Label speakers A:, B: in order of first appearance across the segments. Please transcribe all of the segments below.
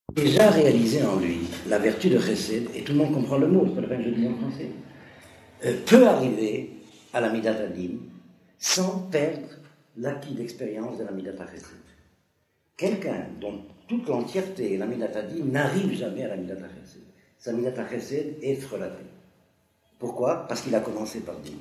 A: déjà réalisé en lui la vertu de chesed, et tout le monde comprend le mot, c'est pas la peine que je le dise en français, peut arriver à la midat hadin sans perdre l'acquis d'expérience de la midat chesed. Quelqu'un dont toute l'entièreté est la midat hadin n'arrive jamais à la midat chesed. Sa midat chesed est frelatée. Pourquoi? Parce qu'il a commencé par din.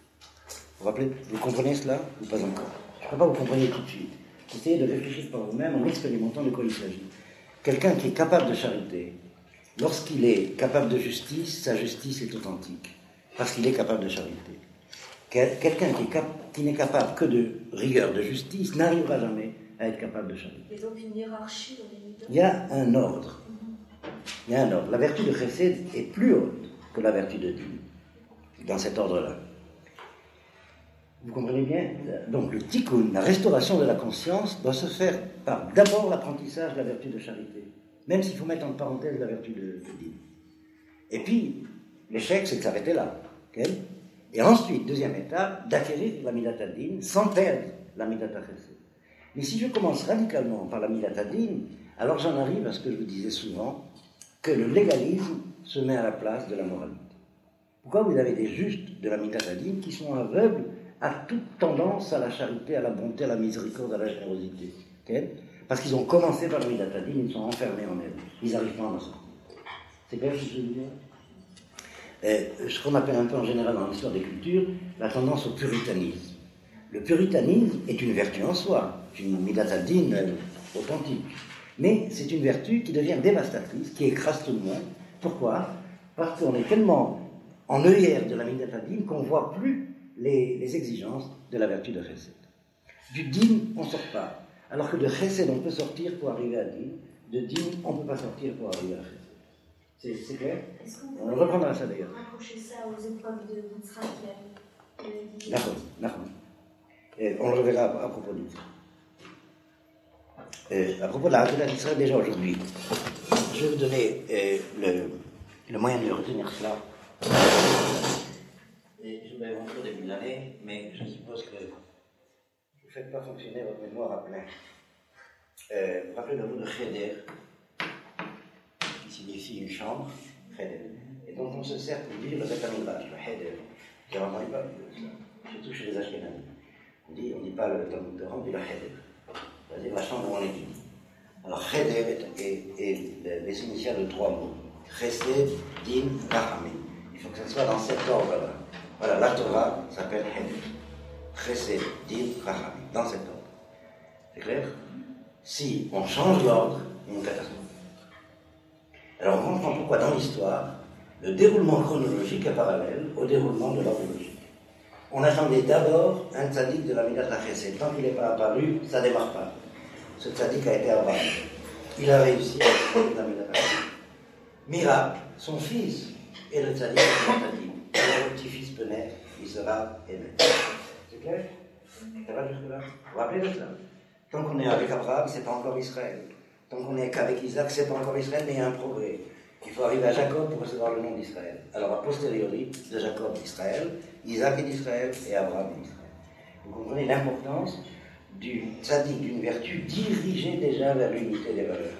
A: Vous comprenez cela ou pas encore? Je ne crois pas que vous compreniez tout de suite. Essayez de réfléchir par vous-même en expérimentant de quoi il s'agit. Quelqu'un qui est capable de charité, lorsqu'il est capable de justice, sa justice est authentique, parce qu'il est capable de charité. Quelqu'un qui n'est capable que de rigueur, de justice, n'arrivera jamais à être capable de charité.
B: Et donc une hiérarchie dans les midot.
A: Il y a un ordre. Il y a un ordre. La vertu de chesed est plus haute que la vertu de din, dans cet ordre-là. Vous comprenez bien? Donc le tikkun, la restauration de la conscience, doit se faire par d'abord l'apprentissage de la vertu de charité, même s'il faut mettre en parenthèse la vertu de din. Et puis, l'échec, c'est de s'arrêter là. Okay? Et ensuite, deuxième étape, d'acquérir la midat hadin sans perdre la midat chesed. Mais si je commence radicalement par la midat hadin, alors j'en arrive à ce que je vous disais souvent, que le légalisme se met à la place de la moralité. Pourquoi vous avez des justes de la midat hadin qui sont aveugles à toute tendance à la charité, à la bonté, à la miséricorde, à la générosité. Okay? Parce qu'ils ont commencé par la midat hadin, ils sont enfermés en elle. Ils n'arrivent pas à en sortir. C'est clair ce que je veux dire? Ce qu'on appelle un peu en général dans l'histoire des cultures, la tendance au puritanisme. Le puritanisme est une vertu en soi, c'est une midat hadin authentique. Mais c'est une vertu qui devient dévastatrice, qui écrase tout le monde. Pourquoi? Parce qu'on est tellement en œillère de la midat hadin qu'on ne voit plus les exigences de la vertu de chesed. Du din, on ne sort pas. Alors que de chesed, on peut sortir pour arriver à din. De din, on ne peut pas sortir pour arriver à chesed. C'est clair? On reprendra ça d'ailleurs.
B: Rapprocher ça aux épreuves de Mitzrayim.
A: D'accord. On le reverra à propos de ça. À propos de la Haggadah d'Israël, déjà aujourd'hui, je vais vous donner le moyen de retenir cela. Et je vais rentrer au début de l'année, mais je suppose que vous ne faites pas fonctionner votre mémoire à plein. Rappelez le mot de cheder, qui signifie une chambre, cheder. Et donc on se sert pour dire le Beth Midrash, le cheder. Généralement, il parle de ça, surtout chez les Ashkénazes. On ne dit pas le Talmud Torah, on dit la cheder. C'est-à-dire la chambre où on étudie. Alors cheder est les initiales de trois mots. Chesed, din, rachamim. Il faut que ça soit dans cet ordre-là. Voilà, la Torah s'appelle Heder. Chesed, din, rachamim. Dans cet ordre. C'est clair? Si on change l'ordre, il y a une catastrophe. Alors on comprend pourquoi dans l'histoire, le déroulement chronologique est parallèle au déroulement de l'ordre logique. On attendait d'abord un tzaddik de la midat chesed. Tant qu'il n'est pas apparu, ça ne démarre pas. Ce tzaddik a été Abraham. Il a réussi à faire la midat chesed. Miracle, son fils est le tzaddik de la midat. Quand le petit-fils peut naître, il sera aimé. C'est clair? Ça va jusque-là? Vous vous rappelez de ça? Tant qu'on est avec Abraham, c'est pas encore Israël. Tant qu'on est qu'avec Isaac, c'est pas encore Israël, mais il y a un progrès. Il faut arriver à Jacob pour recevoir le nom d'Israël. Alors, a posteriori, de Jacob d'Israël, Isaac est d'Israël et Abraham est d'Israël. Vous comprenez l'importance du tzaddik, d'une vertu dirigée déjà vers l'unité des valeurs.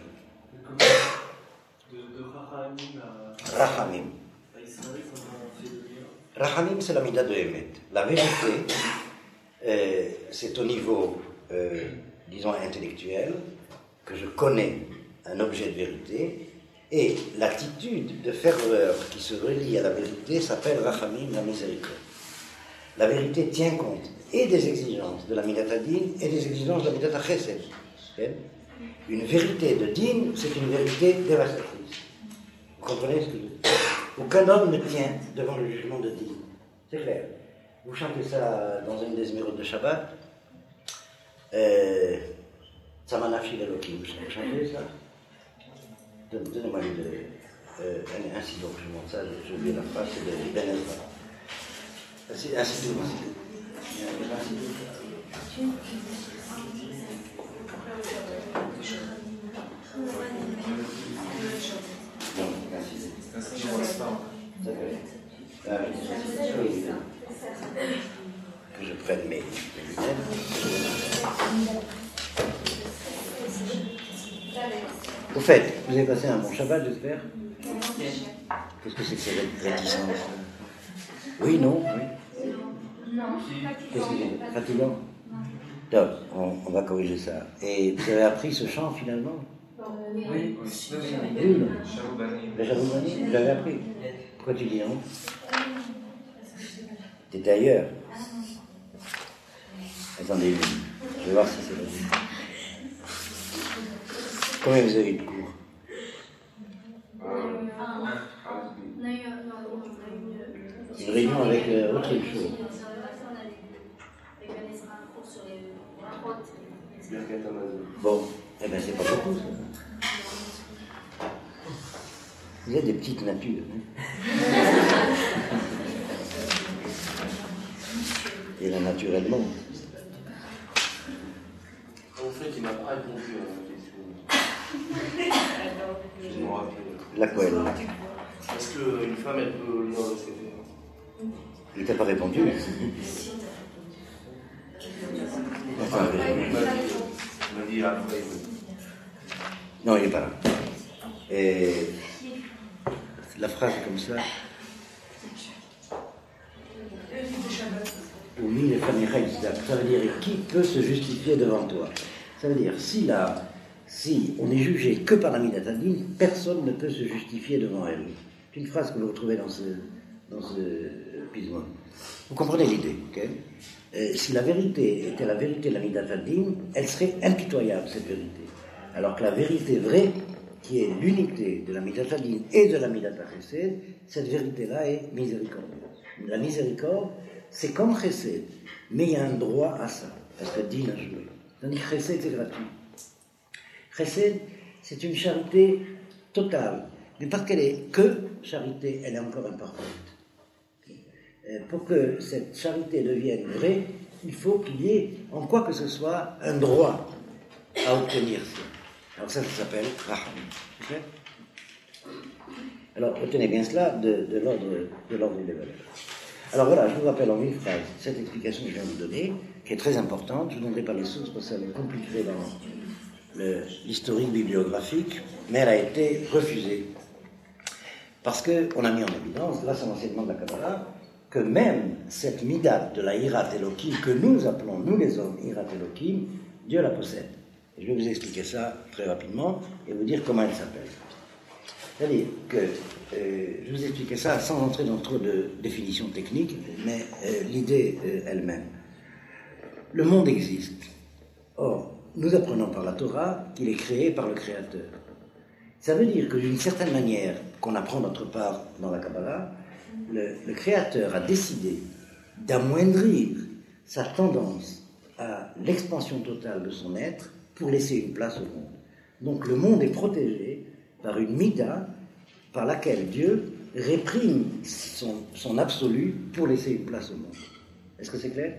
C: De Rachamim à
A: Rachamim.
C: Israël, comment on fait devenir?
A: Rachamim, c'est la midah de Emet. La vérité, c'est au niveau, disons, intellectuel, que je connais un objet de vérité, et l'attitude de ferveur qui se relie à la vérité s'appelle Rachamim, la miséricorde. La vérité tient compte et des exigences de la midat hadin et des exigences de la midat chesed. Une vérité de din, c'est une vérité dévastatrice. Vous comprenez ce que je veux dire? Aucun homme ne tient devant le jugement de din. C'est clair. Vous chantez ça dans une des émeraudes de Shabbat. Tzamanafi Elohim. Vous chantez ça? Donnez-moi un sido que je montre ça. J'ai oublié la phrase, c'est de Ben Ezra. Un sido. Que je prenne mes lunettes. Au fait, vous avez passé un bon Shabbat, j'espère. Qu'est-ce que c'est que ces réticences? Oui, non, oui.
B: Non,
A: Qu'est-ce que c'est? Fatigant? Top, on va corriger ça. Et vous avez appris ce chant finalement?
C: Oui,
A: Oui, non. Le Shavuot, vous l'avez appris. Pourquoi tu dis non? T'étais ailleurs. Attendez, je vais voir si c'est logique. Combien vous avez eu de cours? Une réunion avec autre chose. Bon, eh bien c'est pas beaucoup ça. Vous êtes des petites natures. Et la nature elle monte.
D: En fait, il m'a pas répondu à la question. Je me rappelle.
A: Laquelle?
D: Est-ce qu'une femme, elle peut lire le CV?
A: Il t'a pas répondu. Enfin,
D: Il m'a dit après.
A: non, il n'est pas là. Et la phrase comme ça. Oui, les familles, ça veut dire qui peut se justifier devant toi? Ça veut dire si on est jugé que par la Midat Hadin, personne ne peut se justifier devant elle. C'est une phrase que vous retrouvez dans ce pismo. Vous comprenez l'idée, ok? Si la vérité était la vérité de la Midat Hadin, elle serait impitoyable, cette vérité. Alors que la vérité vraie, qui est l'unité de la Midat Hadin et de la Midat HaChesed, cette vérité-là est miséricordieuse. La miséricorde, c'est comme Chesed, mais il y a un droit à ça, parce que Din a joué. Tandis que Chesed, c'est gratuit. Chesed, c'est une charité totale, mais parce qu'elle est que charité, elle est encore imparfaite. Pour que cette charité devienne vraie, il faut qu'il y ait, en quoi que ce soit, un droit à obtenir ça. Alors ça s'appelle Raham. Okay? Alors, retenez bien cela de l'ordre des valeurs. Alors voilà, je vous rappelle en une phrase cette explication que je viens de vous donner, qui est très importante. Je ne donnerai pas les sources parce que ça me compliquerait dans l'historique bibliographique, mais elle a été refusée. Parce qu'on a mis en évidence, grâce à l'enseignement de la Kabbalah, que même cette midat de la Hirat Elohim, que nous appelons, nous les hommes, Hirat Elohim, Dieu la possède. Et je vais vous expliquer ça très rapidement et vous dire comment elle s'appelle. C'est-à-dire que je vous expliquais ça sans entrer dans trop de définitions techniques, mais l'idée elle-même. Le monde existe. Or, nous apprenons par la Torah qu'il est créé par le Créateur. Ça veut dire que d'une certaine manière, qu'on apprend d'autre part dans la Kabbalah, le Créateur a décidé d'amoindrir sa tendance à l'expansion totale de son être pour laisser une place au monde. Donc le monde est protégé par une mida par laquelle Dieu réprime son absolu pour laisser une place au monde. Est-ce que c'est clair?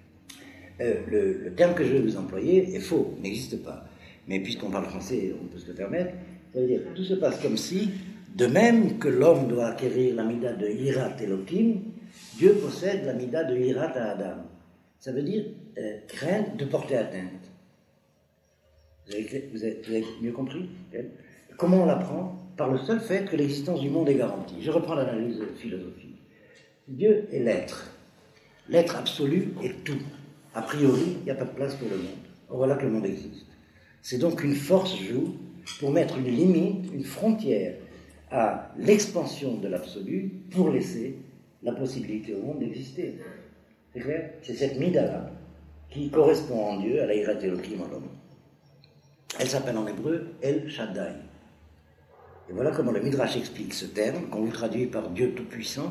A: Le terme que je vais vous employer est faux, n'existe pas. Mais puisqu'on parle français, on peut se le permettre. Ça veut dire que tout se passe comme si, de même que l'homme doit acquérir la mida de Hirat Elohim, Dieu possède la mida de Hirat à Adam. Ça veut dire crainte de porter atteinte. Vous avez mieux compris? Comment on l'apprend? Par le seul fait que l'existence du monde est garantie. Je reprends l'analyse philosophique. Dieu est l'être. L'être absolu est tout. A priori, il n'y a pas de place pour le monde. Or, voilà que le monde existe. C'est donc une force joue pour mettre une limite, une frontière à l'expansion de l'absolu pour laisser la possibilité au monde d'exister. C'est clair? C'est cette mida-là qui correspond en Dieu à la Hirat Elohim en l'homme. Elle s'appelle en hébreu El Shaddai. Et voilà comment le Midrash explique ce terme, qu'on vous traduit par Dieu Tout-Puissant.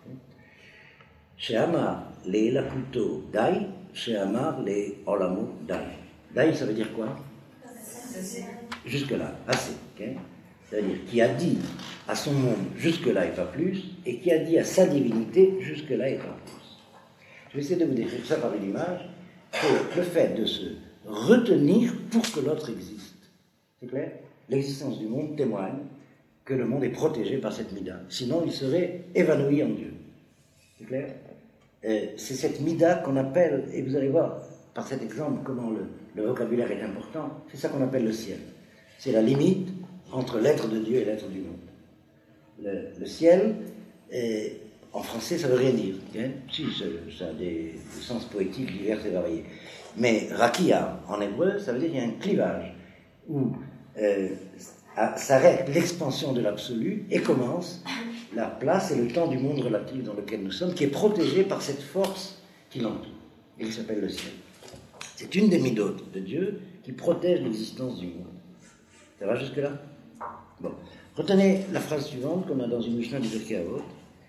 A: She'amar le Elakuto Dai, She'amar le Olamo Dai. Dai, ça veut dire quoi? Jusque-là, assez. Okay? C'est-à-dire qui a dit à son monde jusque-là et pas plus, et qui a dit à sa divinité jusque-là et pas plus. Je vais essayer de vous décrire ça par une image, que le fait de se retenir pour que l'autre existe. C'est clair? L'existence du monde témoigne que le monde est protégé par cette mida. Sinon, il serait évanoui en Dieu. C'est clair? C'est cette mida qu'on appelle, et vous allez voir par cet exemple comment le vocabulaire est important, c'est ça qu'on appelle le ciel. C'est la limite entre l'être de Dieu et l'être du monde. Le ciel, en français, ça ne veut rien dire. Hein? Si, ça a des sens poétiques divers et variés. Mais rakia, en hébreu, ça veut dire qu'il y a un clivage où s'arrête l'expansion de l'absolu et commence la place et le temps du monde relatif dans lequel nous sommes, qui est protégé par cette force qui l'entoure, et qui s'appelle le ciel. C'est une des midotes de Dieu qui protège l'existence du monde. Ça va jusque-là? Bon. Retenez la phrase suivante qu'on a dans une Mishnah du Pirkei Avot.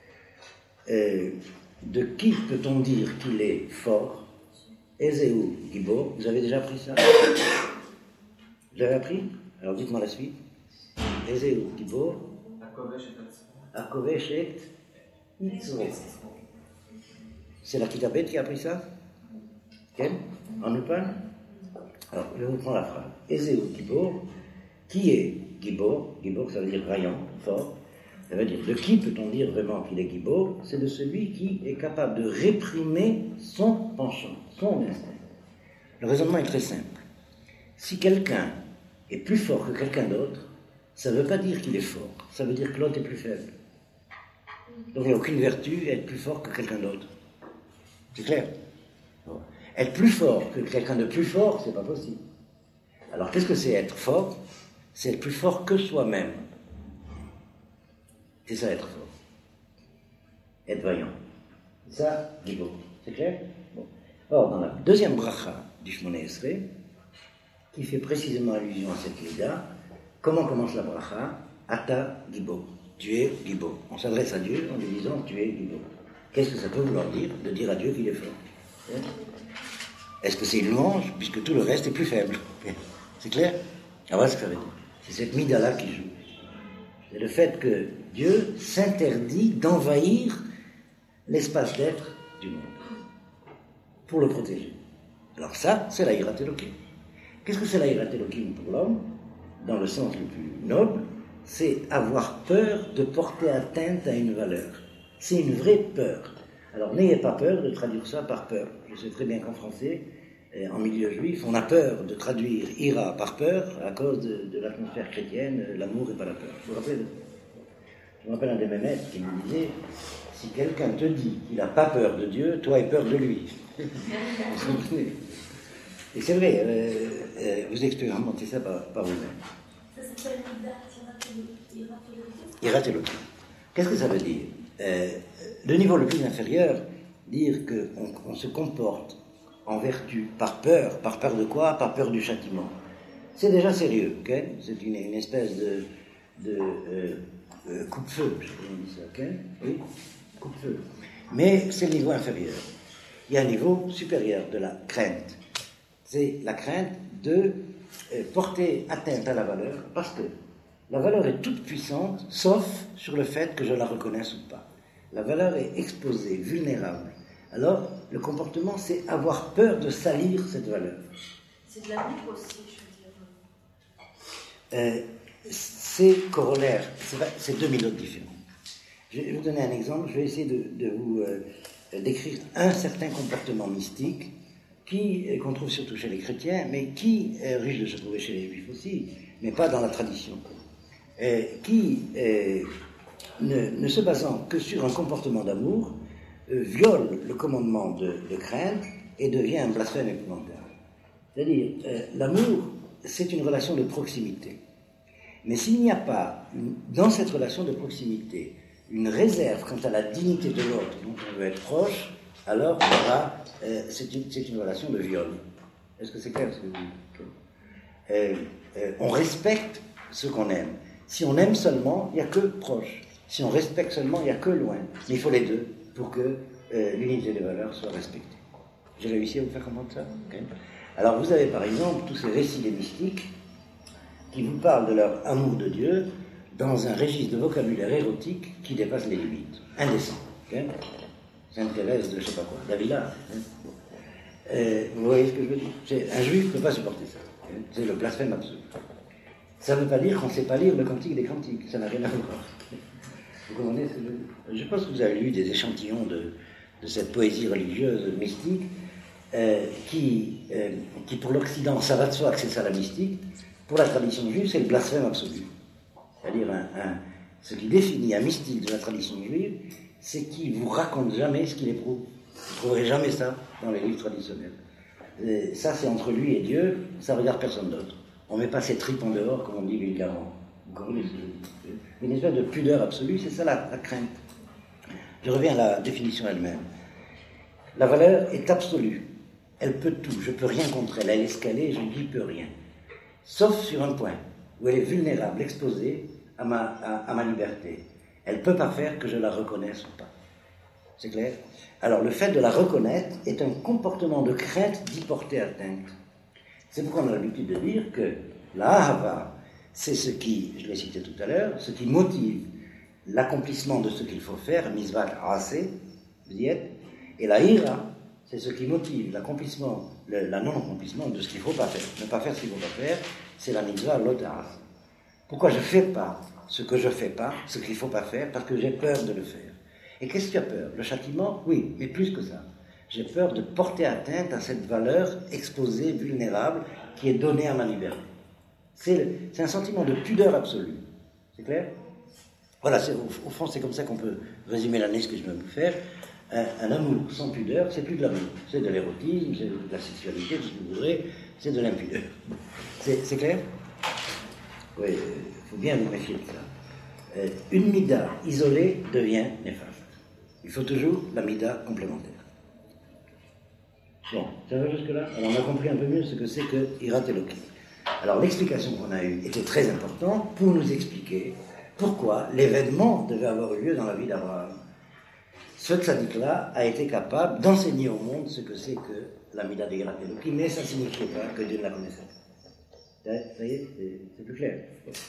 A: De qui peut-on dire qu'il est fort? Ezeu Gibor. Vous avez déjà appris ça? Vous avez appris? Alors dites-moi la suite. Ezeu Gibor. Akovesh et Itzro. C'est la Kitabet qui a appris ça? Quel? En Upan? Alors, je vous prends la phrase. Ezeu Gibor. Qui est Gibor? Gibor, ça veut dire vaillant, fort. Ça veut dire, de qui peut-on dire vraiment qu'il est Gibor? C'est de celui qui est capable de réprimer son penchant, son instinct. Le raisonnement est très simple. Si quelqu'un est plus fort que quelqu'un d'autre, ça ne veut pas dire qu'il est fort, ça veut dire que l'autre est plus faible. Donc il n'y a aucune vertu à être plus fort que quelqu'un d'autre. C'est clair? Bon. Être plus fort que quelqu'un de plus fort, c'est pas possible. Alors qu'est-ce que c'est être fort? C'est être plus fort que soi-même. C'est ça être fort. Être vaillant. C'est ça, Gibor. C'est clair? Bon. Or, dans la deuxième bracha du Shmoneh Esrei, qui fait précisément allusion à cette Mida, comment commence la bracha? Ata Gibor. Tu es Gibor. On s'adresse à Dieu en lui disant tu es Gibor. Qu'est-ce que ça peut vouloir dire de dire à Dieu qu'il est fort? Est-ce que c'est une louange puisque tout le reste est plus faible? C'est clair? Ah, voilà ce que ça veut dire. C'est cette Mida-là qui joue. C'est le fait que Dieu s'interdit d'envahir l'espace d'être du monde pour le protéger. Alors ça, c'est la Yirat Elokim. Qu'est-ce que c'est la Yirat Elokim pour l'homme? Dans le sens le plus noble, c'est avoir peur de porter atteinte à une valeur. C'est une vraie peur. Alors n'ayez pas peur de traduire ça par peur. Je sais très bien qu'en français, en milieu juif, on a peur de traduire ira par peur à cause de l'atmosphère chrétienne, l'amour et pas la peur. Vous vous rappelez Je me rappelle un de mes maîtres qui me disait si quelqu'un te dit qu'il n'a pas peur de Dieu, toi aie peur de lui. Et c'est vrai, vous expérimentez ça par vous-même.
B: Ça s'appelle
A: Yirat Elokim. Qu'est-ce que ça veut dire? Le niveau le plus inférieur, dire qu'on se comporte en vertu, par peur de quoi? Par peur du châtiment. C'est déjà sérieux, ok? C'est une espèce de coupe-feu, je sais pas comment on dit ça, ok? Oui, coupe-feu. Mais c'est le niveau inférieur. Il y a un niveau supérieur de la crainte. C'est la crainte de porter atteinte à la valeur, parce que la valeur est toute puissante, sauf sur le fait que je la reconnaisse ou pas. La valeur est exposée, vulnérable. Alors, le comportement, c'est avoir peur de salir cette valeur.
B: C'est de la vie aussi, je veux dire.
A: C'est corollaire, c'est deux minutes différentes. Je vais vous donner un exemple, je vais essayer de vous décrire un certain comportement mystique qu'on trouve surtout chez les chrétiens, mais qui risque de se trouver chez les juifs aussi, mais pas dans la tradition. Qui, ne se basant que sur un comportement d'amour, viole le commandement de crainte et devient un blasphème épouvantable. C'est-à-dire, l'amour, c'est une relation de proximité. Mais s'il n'y a pas, dans cette relation de proximité, une réserve quant à la dignité de l'autre dont on veut être proche, alors c'est une relation de viol. Est-ce que c'est clair ce que vous dites? On respecte ce qu'on aime. Si on aime seulement, il n'y a que proche. Si on respecte seulement, il n'y a que loin. Mais il faut les deux pour que l'unité des valeurs soit respectée. J'ai réussi à vous faire comprendre ça? Okay. Alors vous avez par exemple tous ces récits des mystiques qui vous parlent de leur amour de Dieu dans un registre de vocabulaire érotique qui dépasse les limites. Indécent. Okay. Sainte Thérèse de je ne sais pas quoi, d'Avila. Vous voyez ce que je veux dire? Un juif ne peut pas supporter ça. Okay. C'est le blasphème absolu. Ça ne veut pas dire qu'on ne sait pas lire le Cantique des Cantiques. Ça n'a rien à voir. Vous comprenez ce que je veux dire? Je pense que vous avez lu des échantillons de cette poésie religieuse mystique qui pour l'Occident, ça va de soi que c'est ça la mystique. Pour la tradition juive, c'est le blasphème absolu. c'est-à-dire ce qui définit un mystique de la tradition juive, c'est qu'il ne vous raconte jamais ce qu'il éprouve. Vous ne trouverez jamais ça dans les livres traditionnels. Et ça, c'est entre lui et Dieu, ça ne regarde personne d'autre. On ne met pas ses tripes en dehors, comme on dit vulgairement. Vous comprenez ce que je dis ? Une espèce de pudeur absolue, c'est ça la crainte. Je reviens à la définition elle-même. La valeur est absolue. Elle peut tout. Je ne peux rien contre elle. Elle est ce qu'elle est, je n'y peux rien. Sauf sur un point, où elle est vulnérable, exposée à ma liberté. Elle ne peut pas faire que je la reconnaisse ou pas. C'est clair ? Alors, le fait de la reconnaître est un comportement de crainte d'y porter atteinte. C'est pourquoi on a l'habitude de dire que la ahava, c'est ce qui, je l'ai cité tout à l'heure, ce qui motive l'accomplissement de ce qu'il faut faire, misvat aseh, et la ira, c'est ce qui motive l'accomplissement, la non-accomplissement de ce qu'il ne faut pas faire. Ne pas faire ce qu'il ne faut pas faire, c'est la mitzvah l'otas. Pourquoi je ne fais pas ce que je ne fais pas, ce qu'il ne faut pas faire, parce que j'ai peur de le faire. Et qu'est-ce que tu as peur ? Le châtiment ? Oui, mais plus que ça. J'ai peur de porter atteinte à cette valeur exposée, vulnérable, qui est donnée à ma liberté. C'est un sentiment de pudeur absolue. C'est clair ? Voilà, au fond, c'est comme ça qu'on peut résumer l'analyse que je vais vous faire. Un amour sans pudeur, c'est plus de l'amour. C'est de l'érotisme, c'est de la sexualité, tout ce que vous voudrez, c'est de l'impudeur. C'est clair ? Oui, il faut bien vous méfier de ça. Une mida isolée devient néfaste. Il faut toujours la mida complémentaire. Bon, ça va jusque-là ? Alors on a compris un peu mieux ce que c'est que Hirat Elokim. Alors l'explication qu'on a eue était très importante pour nous expliquer pourquoi l'événement devait avoir eu lieu dans la vie d'Abraham. Ce tzaddik-là a été capable d'enseigner au monde ce que c'est que la mida de Hirat Elokim, mais ça ne signifiait pas que Dieu ne la connaissait. Ça y est, c'est plus clair.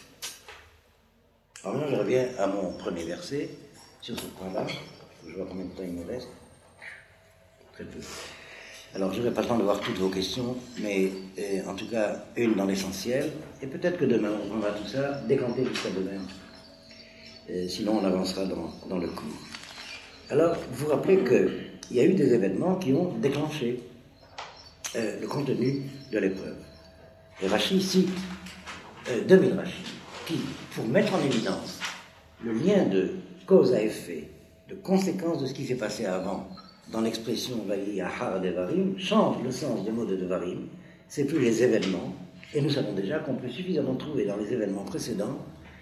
A: Alors maintenant je reviens à mon premier verset sur ce point-là. Je vois combien de temps il me reste. Très peu. Alors, je n'aurai pas le temps de voir toutes vos questions, mais en tout cas, une dans l'essentiel. Et peut-être que demain, on prendra tout ça, décanter jusqu'à demain. Sinon, on avancera dans le cours. Alors, vous vous rappelez qu'il y a eu des événements qui ont déclenché le contenu de l'épreuve. Et Rashi cite 2000 Rashi, qui, pour mettre en évidence le lien de cause à effet, de conséquence de ce qui s'est passé avant, dans l'expression Vayi Ahar Devarim, change le sens des mots de Devarim, c'est plus les événements, et nous savons déjà qu'on peut suffisamment trouver dans les événements précédents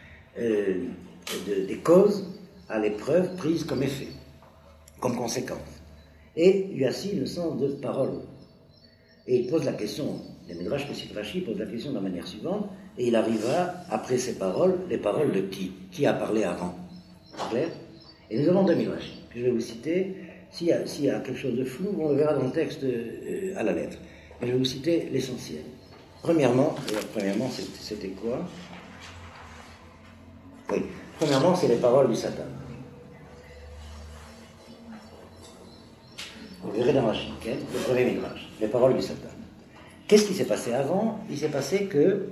A: des causes à l'épreuve prise comme effet, comme conséquence. Et il y a aussi le sens de parole. Et il pose la question, les Midrash Pessit Rashi pose la question de la manière suivante, et il arriva, après ces paroles, les paroles de qui ? Qui a parlé avant ? C'est clair ? Et nous avons 2000 Rashi, que je vais vous citer. S'il y a quelque chose de flou, on le verra dans le texte à la lettre. Et je vais vous citer l'essentiel. Premièrement, c'était quoi ? Oui. Premièrement, c'est les paroles du Satan. Vous verrez dans la chiquette, le premier Midrash, les paroles du Satan. Qu'est-ce qui s'est passé avant ? Il s'est passé que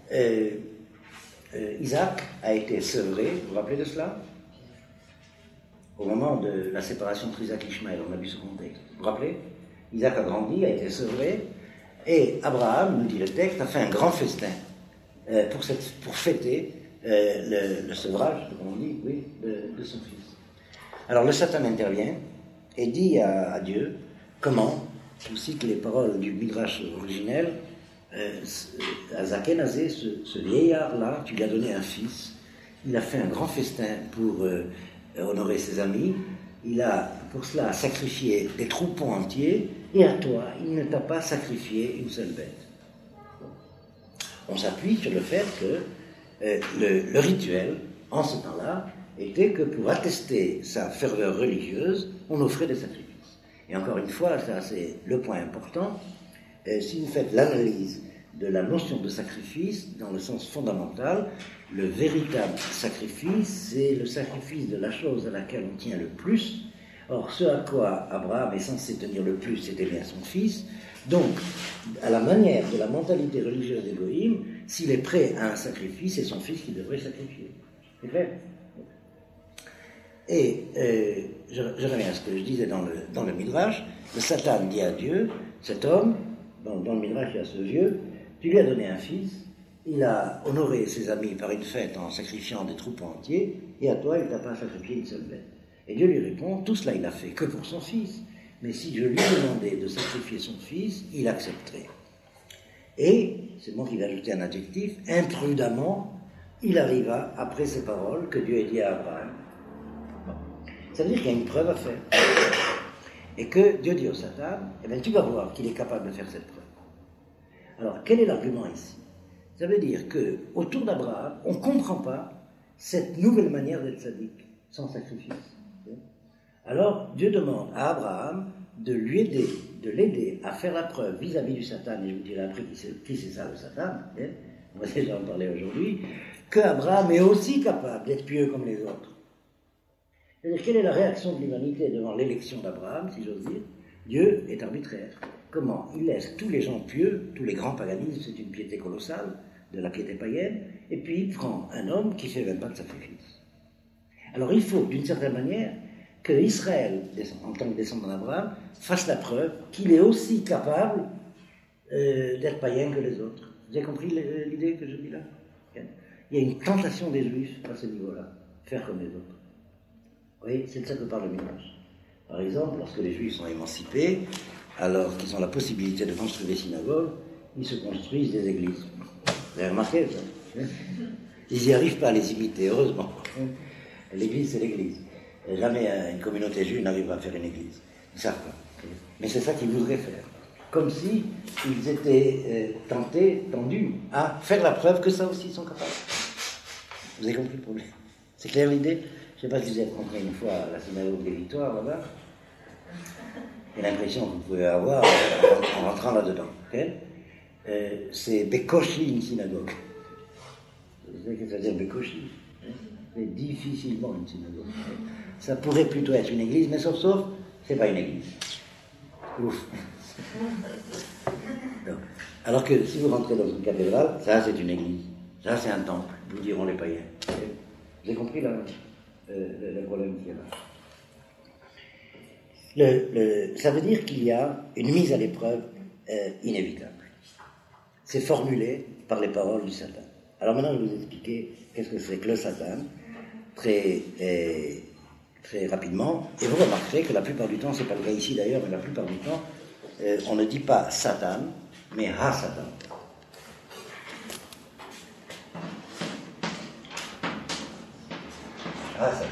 A: Isaac a été sevré, vous vous rappelez de cela ? Au moment de la séparation entre Isaac et Ishmaël, on a vu ce contexte. Vous vous rappelez ? Isaac a grandi, a été sevré, et Abraham, nous dit le texte, a fait un grand festin pour fêter le sevrage, comme on dit, oui, de son fils. Alors le Satan intervient et dit à Dieu comment, je cite les paroles du Midrash originel, Azakenazé, ce vieillard-là, tu lui as donné un fils, il a fait un grand festin pour honorer ses amis, il a pour cela sacrifié des troupeaux entiers, et à toi, il ne t'a pas sacrifié une seule bête. On s'appuie sur le fait que le rituel, en ce temps-là, était que pour attester sa ferveur religieuse, on offrait des sacrifices. Et encore une fois, ça c'est le point important, si vous faites l'analyse de la notion de sacrifice, dans le sens fondamental, le véritable sacrifice, c'est le sacrifice de la chose à laquelle on tient le plus. Or, ce à quoi Abraham est censé tenir le plus, c'était bien son fils. Donc, à la manière de la mentalité religieuse d'Élohim, s'il est prêt à un sacrifice, c'est son fils qui devrait sacrifier. C'est clair ? Et je reviens à ce que je disais dans le Midrash. Le Satan dit à Dieu, cet homme, dans le Midrash il y a ce vieux, tu lui as donné un fils, il a honoré ses amis par une fête en sacrifiant des troupeaux entiers, et à toi, il t'a pas sacrifié une seule bête. Et Dieu lui répond, tout cela, il a fait que pour son fils. Mais si je lui demandais de sacrifier son fils, il accepterait. Et, c'est moi qui vais ajouter un adjectif, imprudemment, il arriva, après ces paroles, que Dieu a dit à Abraham. Bon. Ça veut dire qu'il y a une preuve à faire. Et que Dieu dit au Satan, eh bien, tu vas voir qu'il est capable de faire cette preuve. Alors, quel est l'argument ici? Ça veut dire qu'autour d'Abraham, on ne comprend pas cette nouvelle manière d'être sadique, sans sacrifice. Alors, Dieu demande à Abraham de l'aider à faire la preuve vis-à-vis du Satan, et je vous dirai après qui c'est ça le Satan, on va déjà en parler aujourd'hui, qu'Abraham est aussi capable d'être pieux comme les autres. C'est-à-dire, quelle est la réaction de l'humanité devant l'élection d'Abraham, si j'ose dire? Dieu est arbitraire. Comment? Il laisse tous les gens pieux, tous les grands paganismes, c'est une piété colossale, de la piété païenne, et puis il prend un homme qui ne fait même pas de sacrifice. Alors il faut, d'une certaine manière, que Israël, en tant que descendant d'Abraham, fasse la preuve qu'il est aussi capable d'être païen que les autres. Vous avez compris l'idée que je dis là? Il y a une tentation des Juifs à ce niveau-là, faire comme les autres. Vous voyez, c'est de ça que parle le Midrash. Par exemple, lorsque les Juifs sont émancipés, alors qu'ils ont la possibilité de construire des synagogues, ils se construisent des églises. Vous avez remarqué ça? Ils n'y arrivent pas à les imiter, heureusement. L'église, c'est l'église. Jamais une communauté juive n'arrivera à faire une église. Ils ne savent pas. Mais c'est ça qu'ils voudraient faire. Comme si ils étaient tendus à faire la preuve que ça aussi ils sont capables. Vous avez compris le problème? C'est clair l'idée? Je ne sais pas si vous êtes rentré une fois à la synagogue des Victoires là-bas. Et l'impression que vous pouvez avoir en rentrant là-dedans. Okay? C'est Bekoshi, une synagogue. Vous savez ce que ça veut dire Bekoshi? C'est difficilement une synagogue. Ça pourrait plutôt être une église, mais sauf, c'est pas une église. Ouf. Donc, alors que si vous rentrez dans une cathédrale, ça c'est une église. Ça c'est un temple, vous diront les païens. Vous avez compris là, le problème qu'il y a là? Ça veut dire qu'il y a une mise à l'épreuve inévitable. C'est formulé par les paroles du Satan. Alors maintenant, je vais vous expliquer qu'est-ce que c'est que le Satan, très rapidement, et vous remarquerez que la plupart du temps, c'est pas le cas ici d'ailleurs, mais la plupart du temps, on ne dit pas Satan, mais Ha-Satan. Ha-Satan.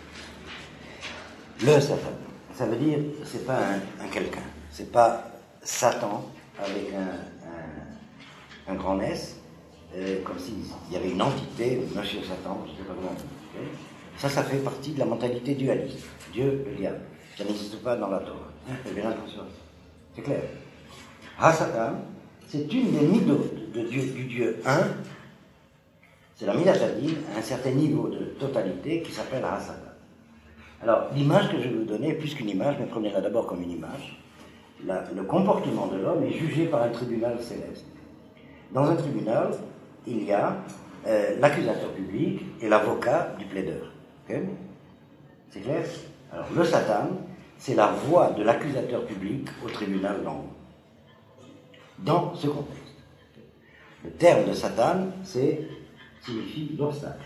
A: Le Satan. Ça veut dire, c'est pas un quelqu'un, c'est pas Satan avec un grand S, comme s'il y avait une entité, Monsieur Satan, je ne sais pas comment. Okay. Ça fait partie de la mentalité dualiste. Dieu, le diable. Ça n'existe pas dans la Torah. Faites bien attention. C'est clair. Ha-Satan, c'est une des midotes du Dieu un. C'est la Midat-Hadin à un certain niveau de totalité qui s'appelle Ha-Satan. Alors, l'image que je vais vous donner est plus qu'une image, mais prenez-la d'abord comme une image. Le comportement de l'homme est jugé par un tribunal céleste. Dans un tribunal, il y a l'accusateur public et l'avocat du plaideur. Okay? C'est clair? Alors, le Satan, c'est la voix de l'accusateur public au tribunal d'en haut. Dans ce contexte. Le terme de Satan, signifie l'obstacle.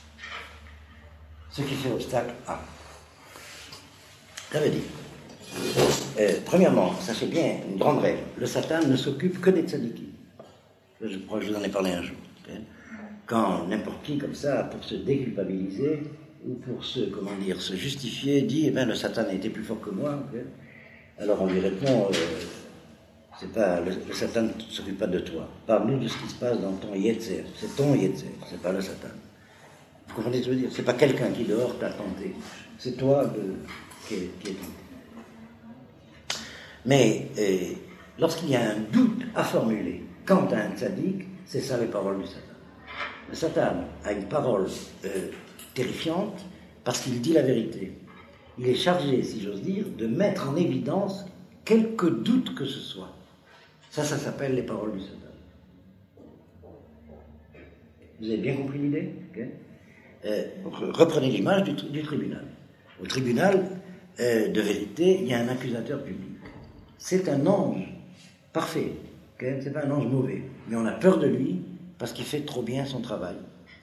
A: Ce qui fait obstacle à. Ça veut dire, premièrement, sachez bien, une grande règle, le Satan ne s'occupe que des tzadikim. Je crois que je vous en ai parlé un jour. Okay? Quand n'importe qui, comme ça, pour se déculpabiliser, ou pour se justifier, dit, eh bien, le Satan a été plus fort que moi. Okay? Alors on lui répond, c'est pas, le Satan ne s'occupe pas de toi. Parle-nous de ce qui se passe dans ton Yetzer. C'est ton Yetzer, c'est pas le Satan. Vous comprenez ce que je veux dire? C'est pas quelqu'un qui dehors t'a tenté. C'est toi qui est tenté. Mais lorsqu'il y a un doute à formuler quant à un tzaddik, c'est ça les paroles du Satan. Le Satan a une parole terrifiante parce qu'il dit la vérité. Il est chargé, si j'ose dire, de mettre en évidence quelque doute que ce soit. Ça s'appelle les paroles du Satan. Vous avez bien compris l'idée? Okay. Reprenez l'image du tribunal. Au tribunal de vérité, il y a un accusateur public. C'est un ange parfait. Okay. C'est pas un ange mauvais. Mais on a peur de lui parce qu'il fait trop bien son travail.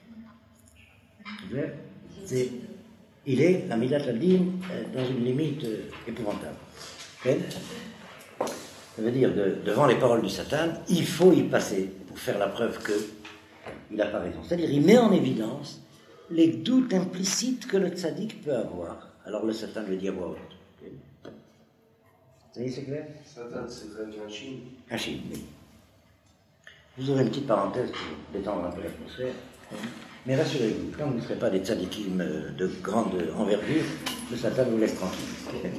A: Il est, la Midat Hadin, dans une limite épouvantable. Okay? Ça veut dire, devant les paroles du Satan, il faut y passer pour faire la preuve qu'il n'a pas raison. C'est-à-dire, il met en évidence les doutes implicites que le tzaddik peut avoir. Alors le Satan lui dit à voix haute. Okay? Ça y est, c'est clair?
D: Satan, c'est très bien Chine.
A: Un Chine, oui. Vous aurez une petite parenthèse pour détendre un peu l'atmosphère. Mais rassurez-vous, quand vous ne serez pas des tzadikim de grande envergure, le Satan vous laisse tranquille.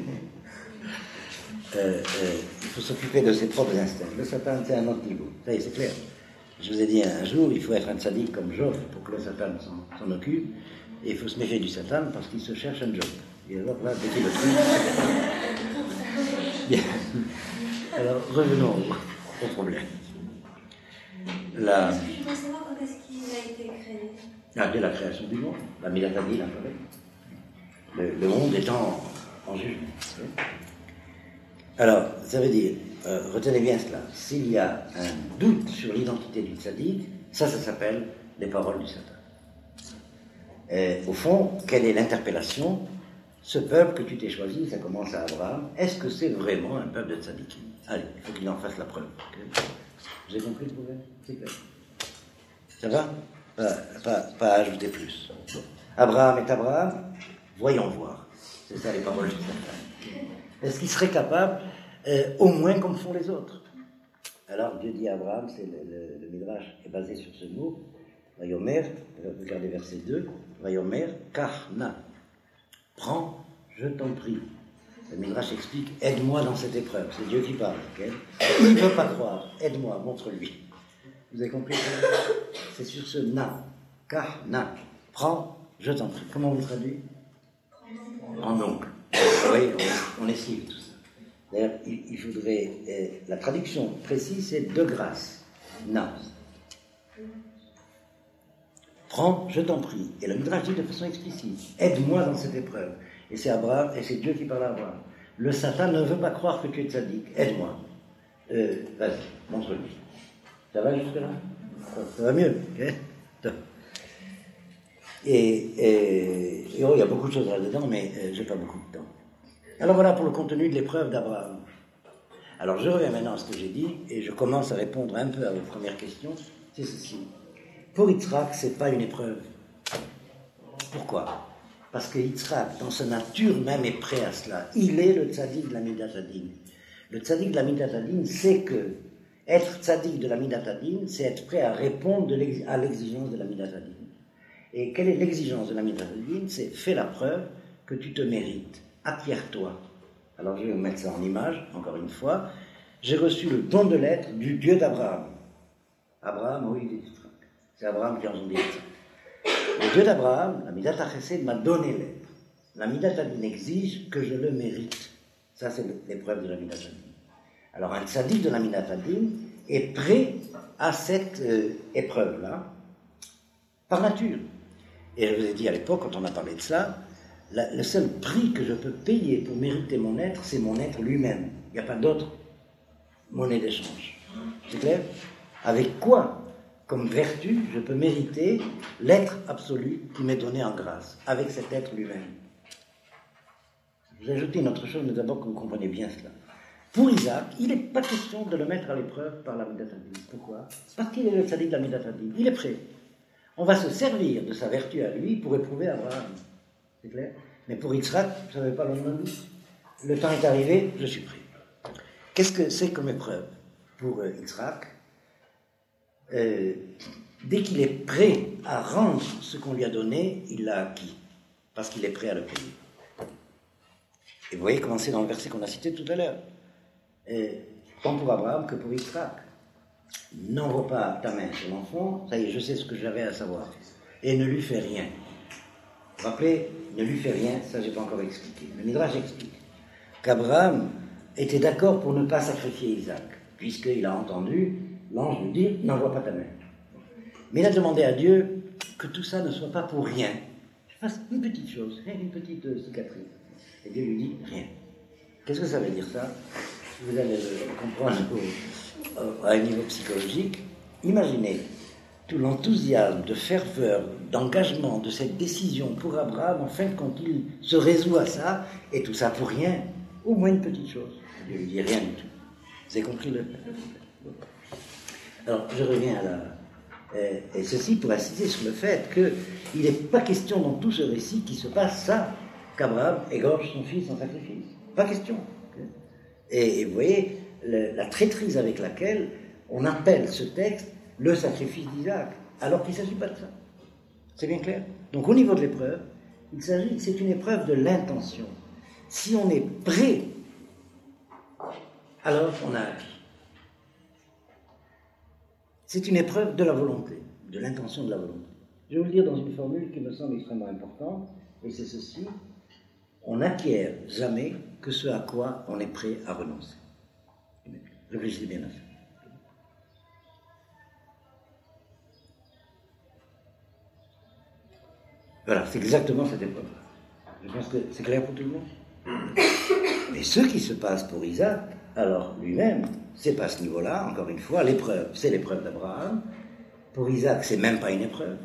A: Il faut s'occuper de ses propres instincts. Le Satan, c'est un autre niveau. Ça y est, c'est clair. Je vous ai dit un jour, il faut être un tzadik comme Job pour que le Satan s'en occupe. Et il faut se méfier du Satan parce qu'il se cherche un job. Et alors là, dès qu'il le trouve... Bien. Alors, revenons au problème.
B: Est-ce que je dois savoir quand est-ce qu'il a été créé?
A: Dès la création du monde, la Midat Hadin, le monde étant en jugement. Alors, ça veut dire, retenez bien cela, s'il y a un doute sur l'identité du tzaddik, ça s'appelle les paroles du Satan. Au fond, quelle est l'interpellation? Ce peuple que tu t'es choisi, ça commence à Abraham, est-ce que c'est vraiment un peuple de tzaddikim? Allez, il faut qu'il en fasse la preuve. Okay. Vous avez compris le problème? C'est clair. Ça va? Pas à ajouter plus. Abraham est Abraham, voyons voir. C'est ça les paroles du Satan. Est-ce qu'il serait capable, au moins comme font les autres? Alors Dieu dit à Abraham, c'est le Midrash est basé sur ce mot, Vayomer, regardez verset 2, Vayomer, Karna. Prends, je t'en prie. Le Midrash explique, aide-moi dans cette épreuve. C'est Dieu qui parle. Okay? Il ne veut pas croire. Aide-moi, montre-lui. Vous avez compris? C'est sur ce na. Car na. Prends, je t'en prie. Comment on le traduit? En oncle. Oui, on esquive tout ça. D'ailleurs, il faudrait... la traduction précise, c'est de grâce. Na. Prends, je t'en prie. Et le Midrash dit de façon explicite, aide-moi dans cette épreuve. Et c'est Abraham, et c'est Dieu qui parle à Abraham. Le Satan ne veut pas croire que tu es tzaddik. Aide-moi. Vas-y, montre-lui. Ça va jusque-là? Ça va mieux, ok? Et il y a beaucoup de choses là-dedans, mais j'ai pas beaucoup de temps. Alors voilà pour le contenu de l'épreuve d'Abraham. Alors je reviens maintenant à ce que j'ai dit, et je commence à répondre un peu à votre première question. C'est ceci. Pour Yitzhak, c'est pas une épreuve. Pourquoi? Parce que Yitzhak, dans sa nature même, est prêt à cela. Il est le tzaddik de la Midat Hadin. Le tzaddik de la Midat Hadin, c'est que être tzaddik de la Midat Hadin, c'est être prêt à répondre à l'exigence de la Midat Hadin. Et quelle est l'exigence de la Midat Hadin? C'est fais la preuve que tu te mérites. Acquiert-toi. Alors je vais vous mettre ça en image, encore une fois. J'ai reçu le don de l'être du Dieu d'Abraham. Abraham, oui, il est Yitzhak. C'est Abraham qui a entendu ça. Le Dieu d'Abraham, la Midat HaChesed, m'a donné l'être. La Midat Hadin exige que je le mérite. Ça, c'est l'épreuve de la Midat Hadin. Alors, un tzaddik de la Midat Hadin est prêt à cette épreuve-là, par nature. Et je vous ai dit à l'époque, quand on a parlé de ça, le seul prix que je peux payer pour mériter mon être, c'est mon être lui-même. Il n'y a pas d'autre monnaie d'échange. C'est clair? Avec quoi? Comme vertu, je peux mériter l'être absolu qui m'est donné en grâce, avec cet être lui-même. Je vais ajouter une autre chose, mais d'abord que vous compreniez bien cela. Pour Isaac, il n'est pas question de le mettre à l'épreuve par la Midat Hadin. Pourquoi? Parce qu'il est le tzaddik de la Midat Hadin. Il est prêt. On va se servir de sa vertu à lui pour éprouver Abraham. C'est clair? Mais pour Yitzhak, vous ne savez pas le nom de lui. Le temps est arrivé, je suis prêt. Qu'est-ce que c'est comme épreuve pour Yitzhak? Dès qu'il est prêt à rendre ce qu'on lui a donné, il l'a acquis, parce qu'il est prêt à le payer. Et vous voyez comment c'est dans le verset qu'on a cité tout à l'heure. Tant pour Abraham que pour Yitzhak. N'envoie pas ta main sur l'enfant, ça y est, je sais ce que j'avais à savoir. Et ne lui fais rien. Vous vous rappelez, ne lui fais rien, ça je n'ai pas encore expliqué. Le Midrash explique qu'Abraham était d'accord pour ne pas sacrifier Isaac, puisqu'il a entendu l'ange lui dire, n'envoie pas ta main. Mais il a demandé à Dieu que tout ça ne soit pas pour rien. Je fasse une petite chose, une petite cicatrice. Et Dieu lui dit, rien. Qu'est-ce que ça veut dire ça? Vous allez le comprendre à un niveau psychologique. Imaginez tout l'enthousiasme, de ferveur, d'engagement de cette décision pour Abraham, en fin de compte, il se résout à ça, et tout ça pour rien, au moins une petite chose. Dieu lui dit rien du tout. Vous avez compris le... Alors, je reviens à la... Et ceci pour insister sur le fait qu'il n'est pas question dans tout ce récit qui se passe ça, qu'Abraham égorge son fils en sacrifice. Pas question. Et vous voyez la traîtrise avec laquelle on appelle ce texte le sacrifice d'Isaac, alors qu'il ne s'agit pas de ça. C'est bien clair? Donc au niveau de l'épreuve, c'est une épreuve de l'intention. Si on est prêt, alors on a acquis. C'est une épreuve de la volonté, de l'intention de la volonté. Je vais vous le dire dans une formule qui me semble extrêmement importante, et c'est ceci: on n'acquiert jamais que ce à quoi on est prêt à renoncer. Réfléchissez bien à ça. Voilà, c'est exactement cette épreuve. Je pense que c'est clair pour tout le monde. Mais ce qui se passe pour Isaac, alors lui-même, c'est pas à ce niveau-là, encore une fois, l'épreuve, c'est l'épreuve d'Abraham. Pour Isaac, c'est même pas une épreuve.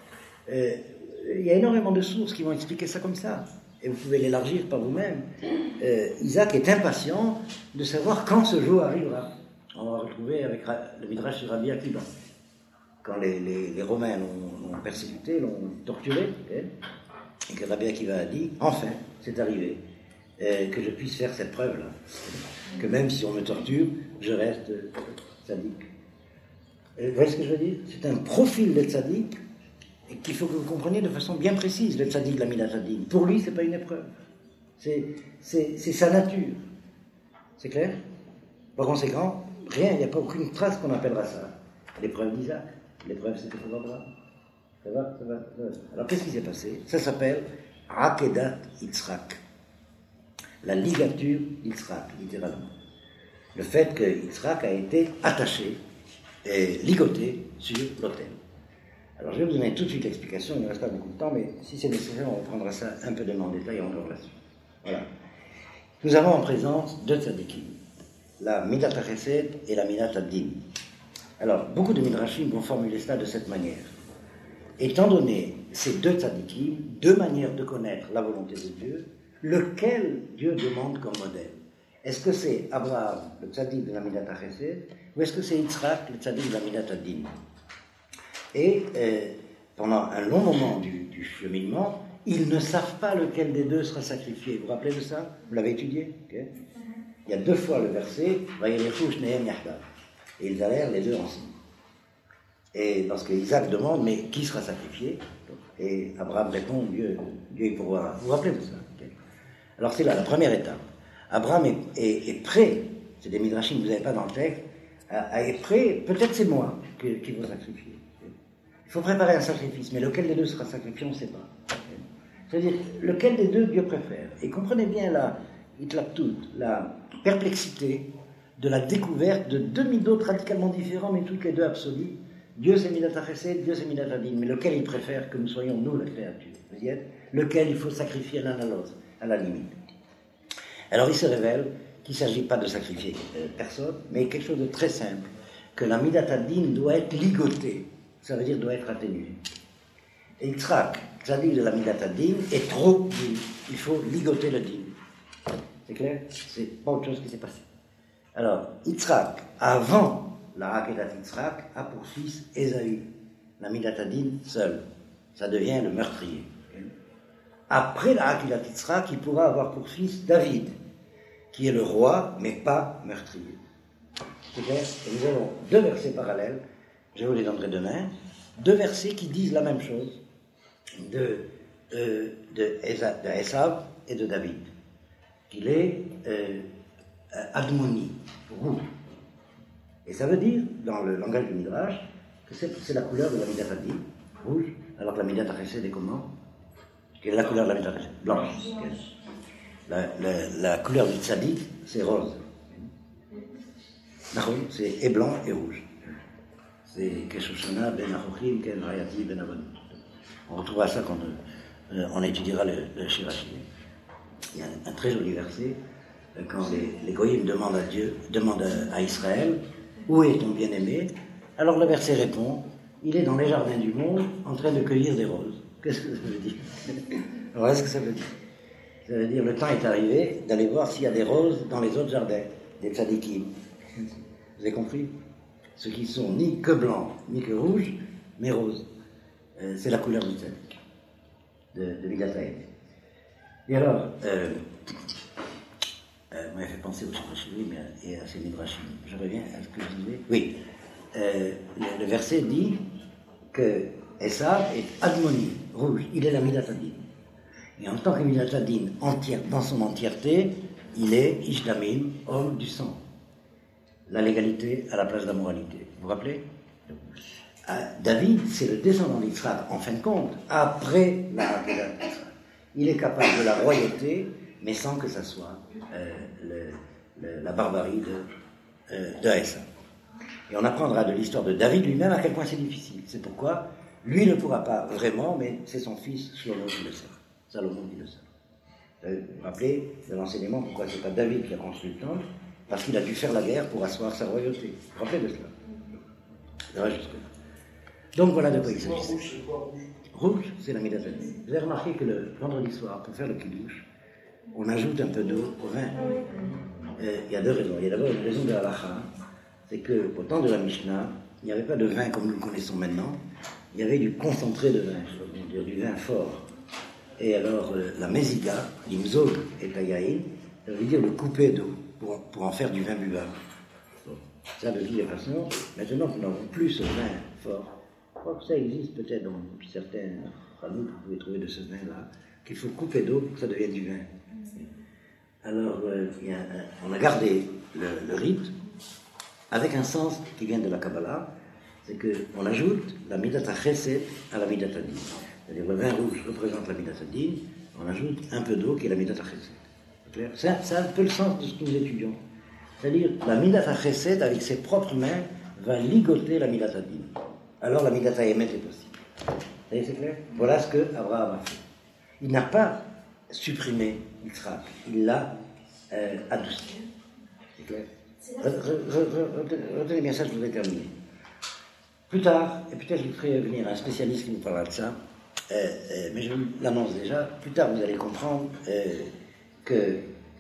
A: Il y a énormément de sources qui vont expliquer ça comme ça. Et vous pouvez l'élargir par vous-même. Isaac est impatient de savoir quand ce jour arrivera. On va retrouver avec le Midrash sur Rabbi Akiva. Quand les Romains l'ont persécuté, l'ont torturé, et que Rabbi Akiva a dit, enfin, c'est arrivé, que je puisse faire cette preuve-là. Que même si on me torture, je reste tzaddik. Vous voyez ce que je veux dire? C'est un profil de tzaddik et qu'il faut que vous compreniez de façon bien précise, le tzaddik, la midat tzaddik. Pour lui, ce n'est pas une épreuve. C'est sa nature. C'est clair? Par conséquent, rien, il n'y a pas aucune trace qu'on appellera ça l'épreuve d'Isaac. L'épreuve, c'était pour Abraham. Ça va. Alors, qu'est-ce qui s'est passé? Ça s'appelle Akedat Yitzhak. La ligature d'Yitzhak, littéralement. Le fait que Yitzhak a été attaché et ligoté sur l'autel. Alors, je vais vous donner tout de suite l'explication, il ne reste pas beaucoup de temps, mais si c'est nécessaire, on reprendra ça un peu en détail encore là-dessus. Voilà. Nous avons en présence deux tzadikim, la Midat HaChesed et la Midat HaDin. Alors, beaucoup de midrashim vont formuler cela de cette manière. Étant donné ces deux tzadikim, deux manières de connaître la volonté de Dieu, lequel Dieu demande comme modèle? Est-ce que c'est Abraham, le tzadik de la Midat HaChesed, ou est-ce que c'est Yitzhak, le tzadik de la Midat HaDin? Et pendant un long moment du cheminement, ils ne savent pas lequel des deux sera sacrifié. Vous vous rappelez de ça? Vous l'avez étudié? Okay. Il y a deux fois le verset « Vayelechu shnehem yachdav » et ils allèrent les deux ensemble. Et lorsque Isaac demande « Mais qui sera sacrifié ?» Et Abraham répond « Dieu il pourra. » Vous vous rappelez de ça? Okay. Alors c'est là la première étape. Abraham est prêt, c'est des midrashim que vous n'avez pas dans le texte, est prêt, peut-être c'est moi qui vous sacrifier. Il faut préparer un sacrifice, mais lequel des deux sera sacrifié, on ne sait pas. C'est-à-dire, lequel des deux Dieu préfère. Et comprenez bien la perplexité de la découverte de deux midot radicalement différents, mais toutes les deux absolues. Dieu c'est Midat HaChesed, Dieu c'est Midat HaDin, mais lequel il préfère que nous soyons nous la créature? Vous voyez? Lequel il faut sacrifier l'un à l'autre, à la limite. Alors il se révèle qu'il ne s'agit pas de sacrifier personne, mais quelque chose de très simple, que la Midat HaDin doit être ligotée, ça veut dire doit être atténuée. Et Yitzhak, tzaddik de la Midat HaDin, est trop din, il faut ligoter le din. C'est clair? C'est pas autre chose qui s'est passé. Alors, Yitzhak, avant la Akedat Yitzhak, a pour fils Ésaü, la Midat HaDin seul. Ça devient le meurtrier. Après la Akedat Yitzhak, il pourra avoir pour fils David, qui est le roi, mais pas meurtrier. C'est clair? Et nous avons deux versets parallèles, je vous les donnerai demain, deux versets qui disent la même chose de Esav et de David, qu'il est Admoni, roux. Et ça veut dire, dans le langage du Midrash, que c'est la couleur de la Midat HaDin, rouge, alors que la Midat HaChesed est comment? Quelle est la couleur de la Midat HaChesed? Blanche. La couleur du tzaddik, c'est rose. C'est blanc et rouge. C'est Keshoshana ben Achochim, Ken Rayati ben Avon. On retrouvera ça quand on étudiera le Shirashi. Il y a un très joli verset quand les Goïms demandent à Dieu, demandent à Israël, où est ton bien-aimé? Alors le verset répond, il est dans les jardins du monde en train de cueillir des roses. Qu'est-ce que ça veut dire? Voilà ce que ça veut dire. Ça veut dire le temps est arrivé d'aller voir s'il y a des roses dans les autres jardins, des tzadikim. Vous avez compris? Ceux qui sont ni que blancs, ni que rouges, mais roses. C'est la couleur du tzadik, de Midat Haem. Et alors, m'a fait penser au Shirashivim et à ces Midrashim. Je reviens à ce que je disais. Oui, le verset dit que Esav est Admoni, rouge, il est la Midat Hadin. Et en tant que Midat Hadin dans son entièreté, il est Ishdamim, homme du sang. La légalité à la place de la moralité. Vous vous rappelez? David, c'est le descendant d'Israël, en fin de compte, après la Hakedat d'Israël. Il est capable de la royauté, mais sans que ça soit la barbarie de Esav. Et on apprendra de l'histoire de David lui-même à quel point c'est difficile. C'est pourquoi lui ne pourra pas vraiment, mais c'est son fils Salomon qui le sert. Salomon qui le sert. Vous vous rappelez de l'enseignement pourquoi c'est pas David qui a construit le temple? Parce qu'il a dû faire la guerre pour asseoir sa royauté. Vous vous rappelez de cela? Ça va jusque-là. Donc voilà de quoi il s'agit.
D: Rouge, c'est quoi rouge?
A: Rouge, c'est la Midat Hadin. Vous avez remarqué que le vendredi soir, pour faire le kiddush, on ajoute un peu d'eau au vin. Il y a deux raisons. Il y a d'abord une raison de halakha, c'est qu'au temps de la Mishnah, il n'y avait pas de vin comme nous le connaissons maintenant, il y avait du concentré de vin, c'est-à-dire du vin fort. Et alors, la meziga, l'imzog et tayaïn, ça veut dire le couper d'eau pour en faire du vin buvable. Bon. Ça, de toute façon, maintenant que nous n'avons plus ce vin fort, je crois que ça existe peut-être dans certains rabbins que vous pouvez trouver de ce vin-là, qu'il faut couper d'eau pour que ça devienne du vin. Alors, on a gardé le rite avec un sens qui vient de la Kabbalah, c'est qu'on ajoute la Midat HaChesed à la Midat Hadin. C'est-à-dire le vin rouge représente la Midat Hadin, on ajoute un peu d'eau qui est la Midat HaChesed. C'est clair? C'est un peu le sens de ce que nous étudions. C'est-à-dire la Midat HaChesed, avec ses propres mains, va ligoter la Midat Hadin. Alors la Midat Haemet est possible. Vous voyez, c'est clair? Voilà ce que Abraham a fait. Il n'a pas supprimé Yitzhak, il l'a adouci. C'est clair? Retenez bien ça, je voudrais terminer. Plus tard, et peut-être je vous ferai venir un spécialiste qui vous parlera de ça, mais je vous l'annonce déjà, plus tard vous allez comprendre que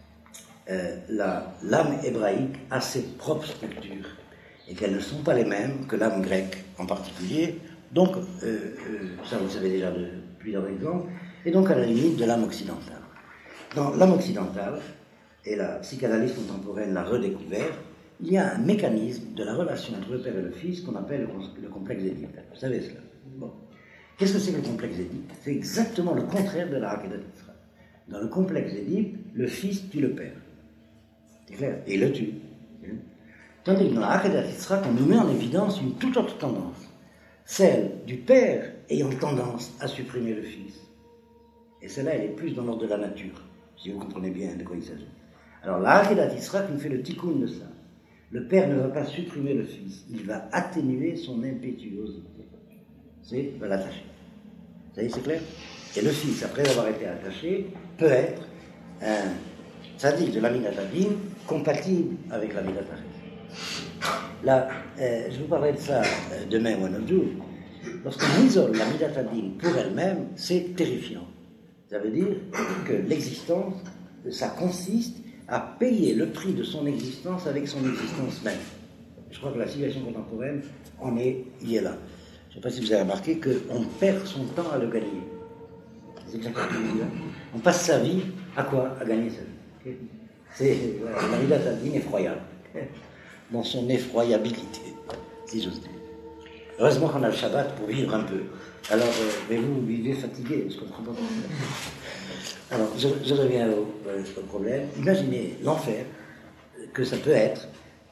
A: l'âme hébraïque a ses propres structures et qu'elles ne sont pas les mêmes que l'âme grecque en particulier, donc ça vous le savez déjà de plusieurs exemples, et donc à la limite de l'âme occidentale. Dans l'âme occidentale, et la psychanalyse contemporaine l'a redécouvert, il y a un mécanisme de la relation entre le père et le fils qu'on appelle le complexe d'Édipe. Vous savez cela? Bon. Qu'est-ce que c'est que le complexe d'Édipe? C'est exactement le contraire de la Hakedat d'Israël. Dans le complexe d'Édipe, le fils tue le père. C'est clair? Et il le tue. Tandis que dans la Hakedat d'Israël, on nous met en évidence une toute autre tendance. Celle du père ayant tendance à supprimer le fils. Et celle-là, elle est plus dans l'ordre de la nature, si vous comprenez bien de quoi il s'agit. Alors la Hakedat d'Israël nous fait le tikkun de ça. Le père ne va pas supprimer le fils, il va atténuer son impétuosité. Il va l'attacher. Vous savez, c'est clair? Et le fils, après avoir été attaché, peut être un tzaddik de la Midat Hadin compatible avec la Midat Hadin. Là, je vous parlerai de ça demain ou un autre jour. Lorsqu'on isole la Midat Hadin pour elle-même, c'est terrifiant. Ça veut dire que l'existence, ça consiste à payer le prix de son existence avec son existence même. Je crois que la civilisation contemporaine y est là. Je ne sais pas si vous avez remarqué qu'on perd son temps à le gagner. C'est exactement ce que je veux dire. On passe sa vie à quoi? À gagner sa vie. Okay? C'est la Midat Hadin effroyable, dans son effroyabilité, si j'ose dire. Heureusement qu'on a le Shabbat pour vivre un peu. Alors, mais vous vivez fatigué, je comprends pas. Alors, je reviens au problème. Imaginez l'enfer que ça peut être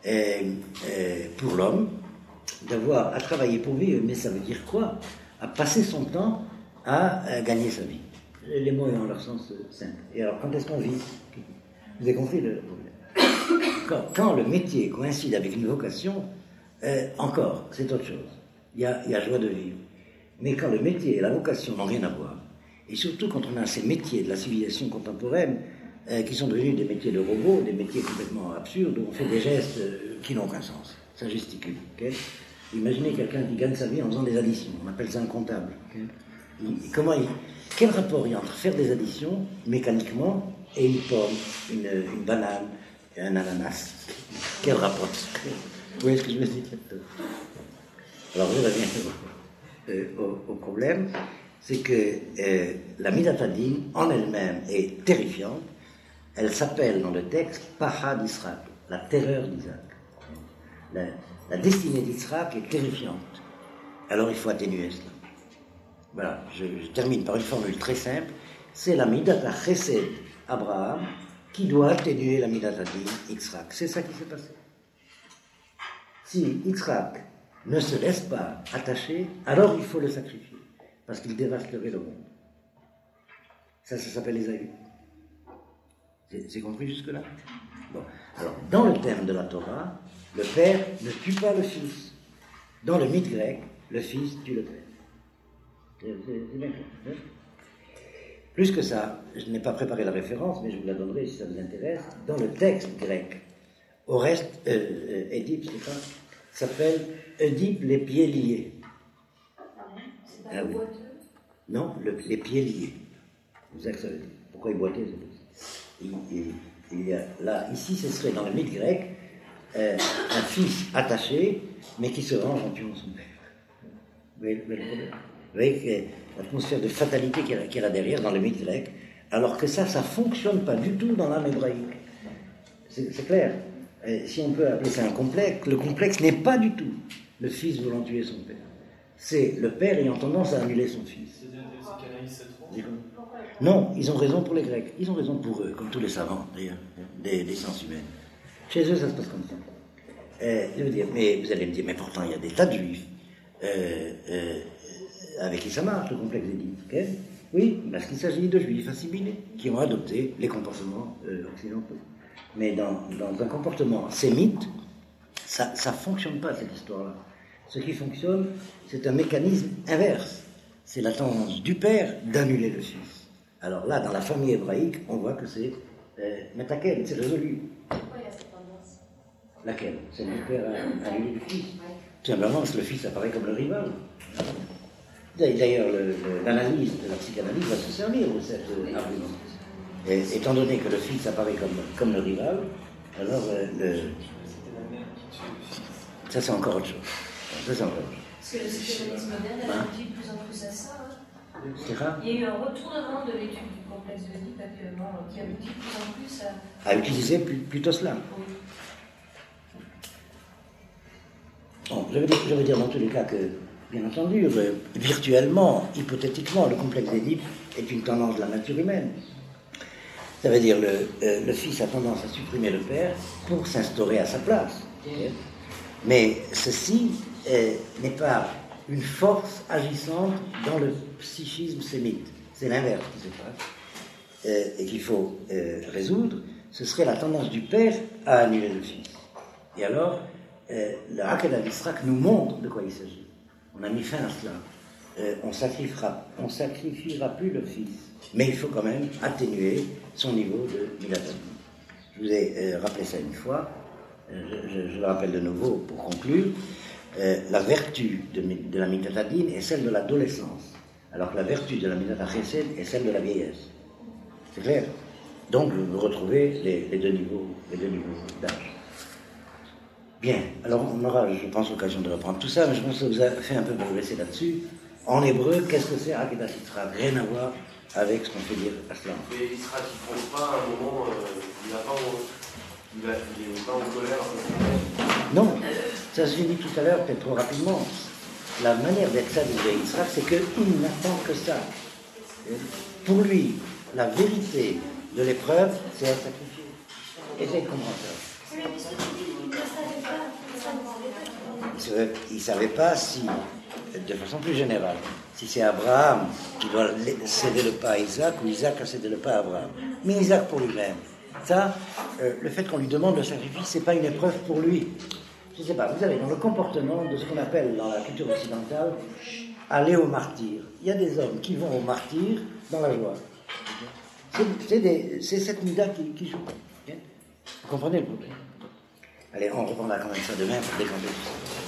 A: pour l'homme d'avoir à travailler pour vivre, mais ça veut dire quoi? À passer son temps à gagner sa vie. Les mots ont leur sens simple. Et alors, quand est-ce qu'on vit? Vous avez compris le problème? Quand le métier coïncide avec une vocation, encore, c'est autre chose. Il y a joie de vivre. Mais quand le métier et la vocation n'ont rien à voir, et surtout quand on a ces métiers de la civilisation contemporaine qui sont devenus des métiers de robots, des métiers complètement absurdes, où on fait des gestes qui n'ont aucun sens. Ça gesticule. Okay? Imaginez quelqu'un qui gagne sa vie en faisant des additions. On appelle ça un comptable. Quel rapport il y a entre faire des additions mécaniquement et une pomme, une banane, un ananas? Quel rapport? Vous voyez ce que je veux dire? Alors je reviens au problème, c'est que la Midat Hadin en elle-même est terrifiante. Elle s'appelle dans le texte Paha d'Israël, la terreur d'Isaac. La destinée d'Israël est terrifiante. Alors il faut atténuer cela. Voilà, je termine par une formule très simple. C'est la Midat HaChesed Abraham qui doit atténuer la Midat Hadin Yitzhak. C'est ça qui s'est passé. Si Yitzhak ne se laisse pas attacher, alors il faut le sacrifier, parce qu'il dévasterait le monde. Ça s'appelle Ésaü. C'est compris jusque-là? Bon. Alors, dans le terme de la Torah, le père ne tue pas le fils. Dans le mythe grec, le fils tue le père. C'est bien clair. Plus que ça, je n'ai pas préparé la référence, mais je vous la donnerai si ça vous intéresse. Dans le texte grec, Édipe, c'est ça, s'appelle Édipe les pieds liés.
B: C'est pas boiteux?
A: Non, les pieds liés. Vous savez que ça veut dire. Pourquoi il boitait? Il y a, là, ici, ce serait dans le mythe grec un fils attaché, mais qui se venge en tuant son père. Vous voyez le problème? Vous voyez l'atmosphère de fatalité qu'il y a là derrière dans le mythe grec, alors que ça ne fonctionne pas du tout dans l'âme hébraïque. C'est clair. Si on peut appeler ça un complexe, le complexe n'est pas du tout le fils voulant tuer son père. C'est le père ayant tendance à annuler son fils. Non, ils ont raison pour les Grecs. Ils ont raison pour eux, comme tous les savants, d'ailleurs, des sciences humaines. Chez eux, ça se passe comme ça. Je veux dire, mais vous allez me dire, mais pourtant, il y a des tas de juifs avec qui ça marche, le complexe d'Édipe. Okay? Oui, parce qu'il s'agit de juifs assimilés qui ont adopté les comportements occidentaux. Mais dans un comportement sémite, ça ne fonctionne pas, cette histoire-là. Ce qui fonctionne, c'est un mécanisme inverse. C'est la tendance du père d'annuler le fils. Alors là, dans la famille hébraïque, on voit que c'est Metaken, c'est résolu.
B: Pourquoi il y a cette tendance?
A: Laquelle? C'est le père à annuler le fils. Tout simplement parce que le fils apparaît comme le rival. D'ailleurs, l'analyse de la psychanalyse va se servir de cet argument. Et, étant donné que le fils apparaît comme le rival, alors ça c'est encore autre chose. Ça c'est encore autre chose.
B: Parce que le psychanalyse moderne, elle aboutit de plus en plus à ça.
A: C'est rare.
B: Il y a eu un retournement de l'étude du complexe d'Oedipe actuellement qui aboutit de plus en plus à
A: utiliser plutôt cela.
B: Oui.
A: Bon, je veux dire dans tous les cas que, bien entendu, virtuellement, hypothétiquement, le complexe d'Édipe est une tendance de la nature humaine. Ça veut dire le fils a tendance à supprimer le père pour s'instaurer à sa place. Mais ceci n'est pas une force agissante dans le psychisme sémite. C'est l'inverse qui se passe. Et qu'il faut résoudre, ce serait la tendance du père à annuler le fils. Et alors, le Hakadah d'Israël nous montre de quoi il s'agit. On a mis fin à cela. On sacrifiera plus le fils. Mais il faut quand même atténuer son niveau de Midat Hadin. Je vous ai rappelé ça une fois. Je le rappelle de nouveau pour conclure. La vertu de la Midat Hadin est celle de l'adolescence, alors que la vertu de la Midat HaChesed est celle de la vieillesse. C'est clair? Donc vous retrouvez les deux niveaux d'âge. Bien, alors on aura, je pense, l'occasion de reprendre tout ça, mais je pense que ça vous a fait un peu progresser là-dessus. En hébreu, qu'est-ce que c'est Akedat Yitzhak? Rien à voir avec ce qu'on peut dire à cela.
D: Mais Yitzhak, il ne prend pas un moment, il n'est pas en colère.
A: Non, ça se dit tout à l'heure, peut-être trop rapidement. La manière d'être ça de Yitzhak, c'est qu'il n'attend que ça. Pour lui, la vérité de l'épreuve, c'est être sacrifié. Essayez de comprendre ça. Il ne savait pas si, de façon plus générale, si c'est Abraham qui doit céder le pas à Isaac ou Isaac a cédé le pas à Abraham. Mais Isaac pour lui-même. Ça, le fait qu'on lui demande le sacrifice, ce n'est pas une épreuve pour lui. Je ne sais pas, vous avez dans le comportement de ce qu'on appelle dans la culture occidentale aller au martyr. Il y a des hommes qui vont au martyr dans la joie. C'est cette mida qui joue. Vous comprenez le problème? Allez, on reprendra quand même ça demain pour décanter tout ça.